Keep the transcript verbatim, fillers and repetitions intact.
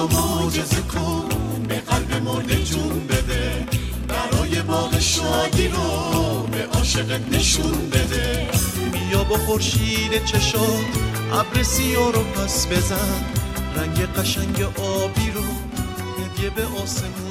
بیا معجزه کن، به قلب مرده جون بده، برای باغ شادی رو به عاشقت نشون بده. بیا با خورشید چشات ابر سیاه رو پس بزن، رنگ قشنگ آبی رو هدیه به آسمون